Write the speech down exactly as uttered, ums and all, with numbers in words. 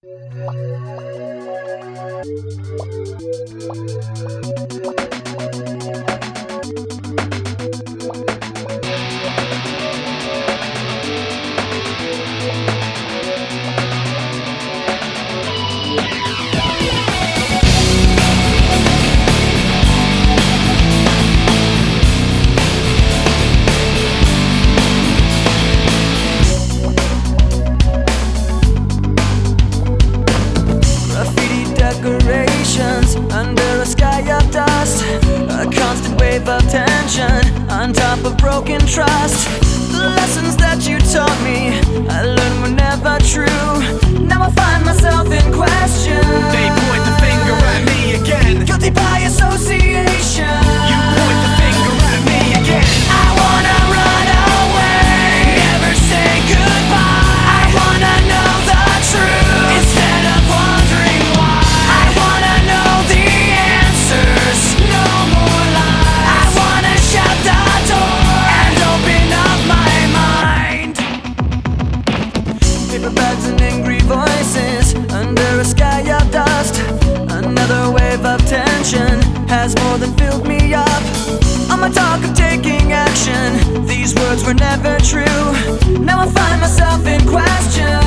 Decorations under a sky of dust, a constant wave of tension on top of broken trust. The lessons that you taught me, I learned were never true. Now I find myself in question. They point the finger at me again. Guilty by association. You point the finger at me again. I wanna run away, never say goodbye. I wanna know the truth instead of wondering why. I wanna know the answers, no more lies. I wanna shut the door and open up my mind. Paper bags and angry voices under a sky of dust. Another wave of tension has more than filled me up. On my talk of taking action, these words were never true. Now I find myself in question.